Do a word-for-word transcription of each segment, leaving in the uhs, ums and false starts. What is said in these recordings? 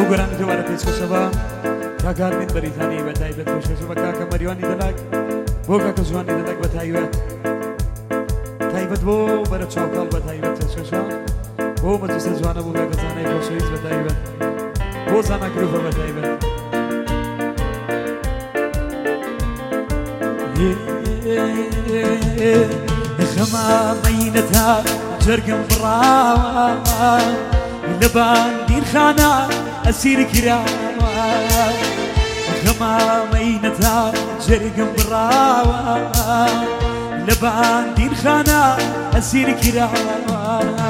ئەو گۆرانی دووبارە پێچکەشەوە کاکارمین بەریتانی بە تایبەت پێشکەش بە کاکە مەریوانی دەلاک بۆ کاکە جوانی دەلاک بە تایبەت تایبەت بۆ بەرە چاوکاڵ بە تایبەت پێچکەشە بۆ مەجلیسە جوانە بۆ بێگەزانەی خۆشەویست بە تایبەت بۆ زانا گروپە بە تایبەت خەمامەینەتا جەرگم بڕاوە لە باندیرخانە ئەسیر کراوە خەمامەینەتا جەرگم بڕاوە لە باندیرخانە ئەسیر کراوە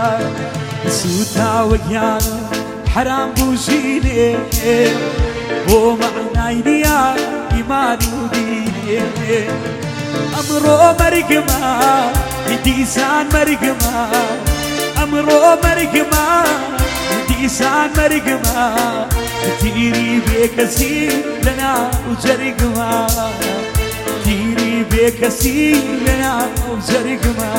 سوتاوەگیان حرام بوژینێ بۆ معنای نیە ئیمان و دینێ ئەمڕۆ مەرگمە دیسان مەرگمە ئەمڕۆ مەرگمە دیسان مەرگمە تیری بێکەسی لەناو جەرگمە تیری بێکەسی لەناو جەرگمە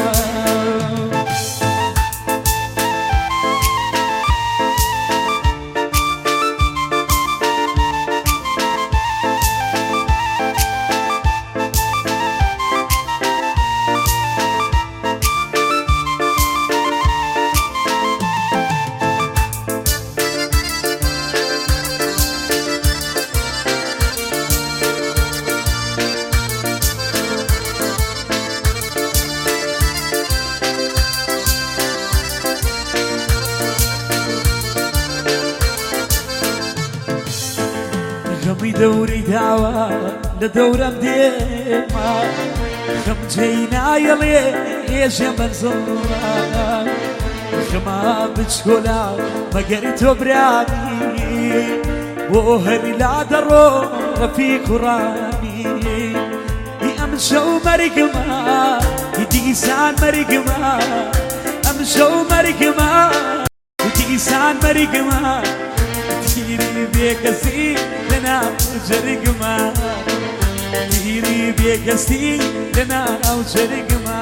خەمی دەورەی داوە لە دەورەم دێما خەم جێی نایەڵێ هێژێ مەنزڵە خەما بچکۆلا مەگەر تۆ برامی بۆ هەری لا دەڕۆ ڕەفیق و ڕامی ئەم شەو مەرگمە دیسان مەرگمە ئەم شەو مەرگمە دیسان مەرگمە تیری بێکەسی لەناو جەرگمە تیری بێکەسی لەناو جەرگمە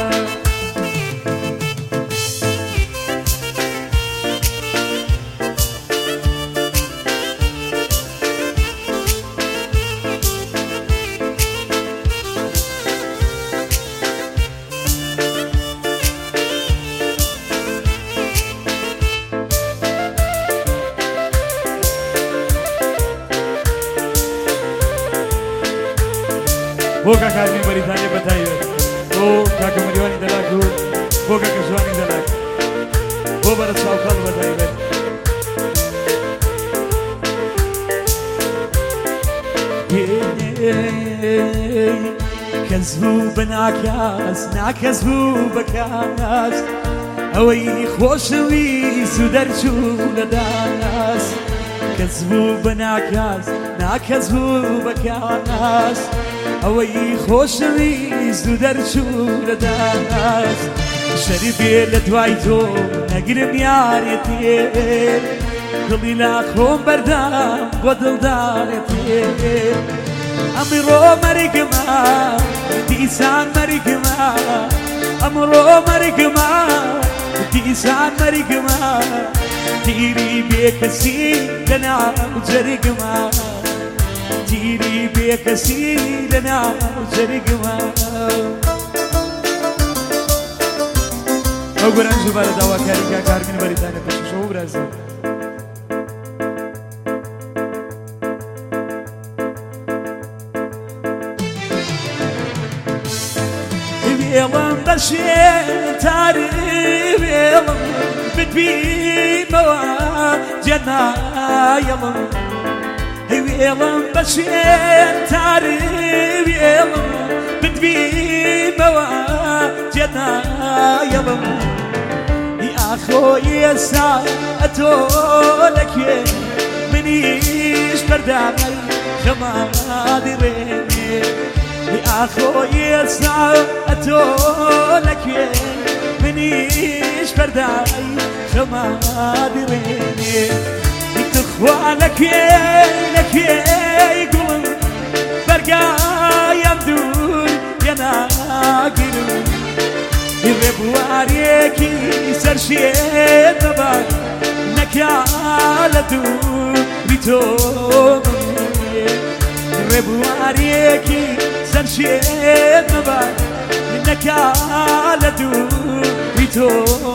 بۆ کاکارمین بەریتانی بە تایبەت بۆ کاکە مەریوانی دەلاک و بۆ کاکە جوانی دەلاک بۆ بەرە چاوکاڵ بە تایبەت کەس بوو بە ناکەس ناکەس بوو بە کەس ئەوەی خۆشەویست و دەرچوو لە داس کەس بوو بە ناکەس ناکەس بوو بە کەس ئەوەی خۆشەویست و دەرچوو لە داس شەری بێ لە دوای تۆ نەگرم یارێتێ دڵی لا خۆم بەردام بۆ دڵدارێتێ ئەمڕۆ مەرگمە دیسان مەرگمە ئەمڕۆ مەرگمە دیسان مەرگمە تیری بێکەسی لەناو جەرگمە تیری بێکەسی لەناو جەرگمە ئەو گۆران دووبارە داواکاری کاکارمین بەریتانی پێشکەشەوە برازیل وێڵم بەشێن تاری وێڵم بتبینەوە جەنایەڵم وێڵم بەشێن تاری وێڵم بتبینەوە جەنایەڵم ئاخۆ ئێستا ئەتۆ لەکوێ منیش بەردامەی خەمادی ڕێنێ ئاخۆ ئێستا ئەتۆ لەکوێ منیش بەردای خەمادی ڕێنێ تخوا لەکوێ لەکوێ گوڵم بەرگایم دوور پێناگیرم ڕێبوارێکی سەرشێ دەبات نەکا لە دوور تۆ ڕێبوارێکی سەرشێت مەبە نەکا لە دووری تۆ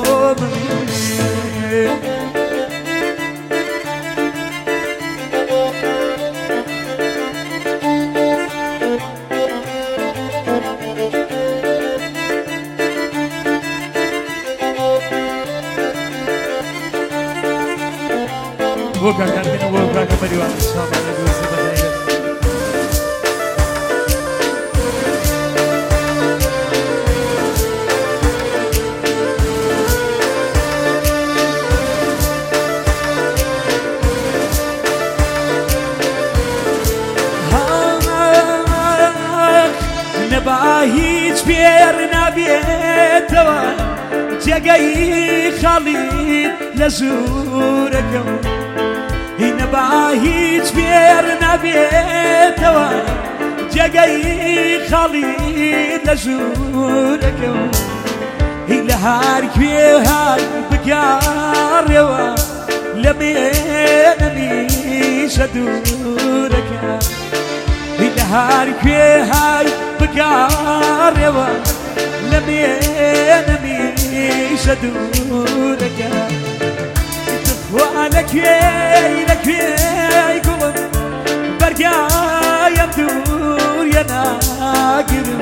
بۆ کاکاربێنە بۆ کاکە مەریوان شامانە دۆزی بەدایێت نەبا هیچ پێر نابێتەوە جێگەی خاڵید لە ژوورەکەم نەبا هیچ پێر نابێتەوە جێگەی خاڵید لە ژوورەکەم لە هەر کوێ هەر بگەڕێەوە لە مێنەمیشە دوورەکە لە هەر کوێ هەر بگەڕێەوە لە مێنەمیشە دوورەکە وا لەکوێی لەکوێی گوڵم بەرگایم دووریە ناگرم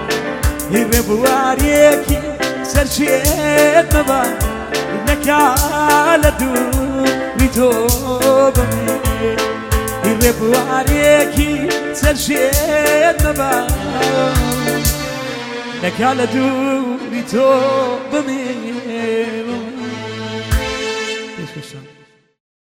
ڕێبوارێکی سەرشێت مەبە نەکا لە دووری تۆ بمێ ڕێبوارێکی سەرشێت مەبە نەکا لە دووری تۆ بمێ.